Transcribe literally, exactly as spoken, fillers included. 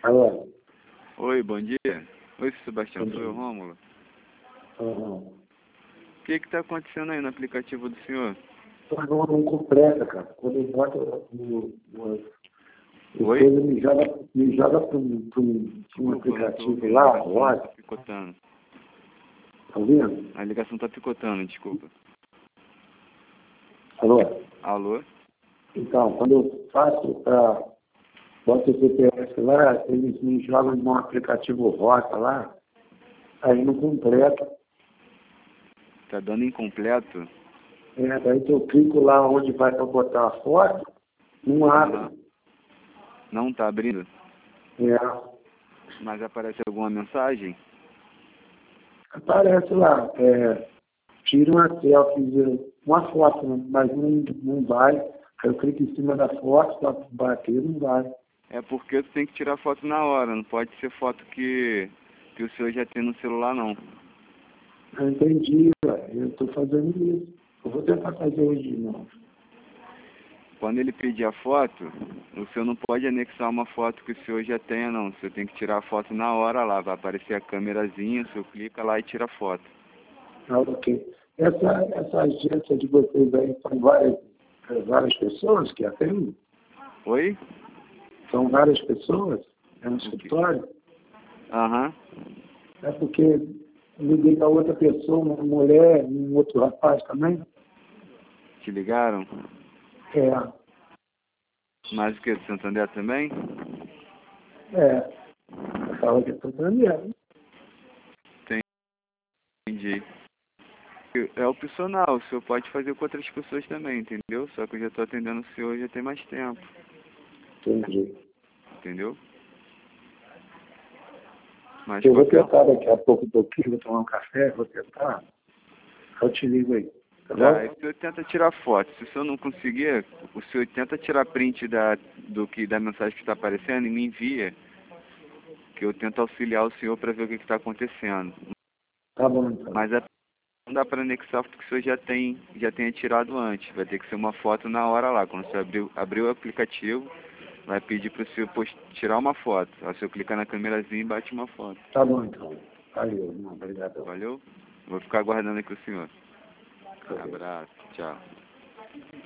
Alô? Oi, bom dia. Oi, Sebastião, Bom sou eu, dia. Rômulo. Uhum. O que que tá acontecendo aí no aplicativo do senhor? Tornou não completa, cara. Quando eu boto no, no, Oi? depois ele me joga, me joga para um, pra um, pra um Desculpa, eu não tô aplicativo ouvindo, lá, a ligação roda. tá picotando. Tá ouvindo? A ligação tá picotando, desculpa. Alô? Alô? Então, quando eu faço para boto o G P S lá, eles me jogam num aplicativo rota lá, aí não completa. Tá dando incompleto? É, daí que eu clico lá onde vai para botar a foto, não abre. Aham. Não tá abrindo? É. Mas aparece alguma mensagem? Aparece lá, é, tira uma selfie, uma foto, né? Mas não, não vai. Aí eu clico em cima da foto para bater, não vai. É porque tu tem que tirar foto na hora, não pode ser foto que, que o senhor já tem no celular, não. Eu entendi, ué, eu estou fazendo isso. Eu vou tentar fazer hoje de novo. Quando ele pedir a foto, o senhor não pode anexar uma foto que o senhor já tenha, não. O senhor tem que tirar a foto na hora lá. Vai aparecer a câmerazinha, o senhor clica lá e tira a foto. Ah, ok. Essa, essa agência de vocês aí são várias, várias pessoas que atendem? Oi? São várias pessoas? É um O quê? escritório? Aham. É porque eu liguei para outra pessoa, uma mulher, um outro rapaz também. Te ligaram? É, Mais o que? Do Santander também? é. Eu falo que estou entendendo. Entendi. É opcional, o senhor pode fazer com outras pessoas também, entendeu? Só que eu já estou atendendo o senhor já tem mais tempo, Entendi. entendeu? Mas Eu vou qualquer... tentar daqui a pouco um pouquinho, vou tomar um café, vou tentar. Eu te ligo aí, tá Tá, aí bom? o senhor tenta tirar foto. Se o senhor não conseguir, o senhor tenta tirar print da, do que, da mensagem que está aparecendo e me envia, que eu tento auxiliar o senhor para ver o que está acontecendo. Tá bom, então. Mas é, não dá para anexar porque o senhor já tem, já tenha tirado antes. Vai ter que ser uma foto na hora lá. Quando o senhor abrir, abrir o aplicativo, vai pedir para o senhor post, tirar uma foto. Aí o senhor clica na câmerazinha e bate uma foto. Tá bom, então. Valeu, não, obrigado. Valeu? Vou ficar aguardando aqui o senhor. Valeu. Abraço, tchau.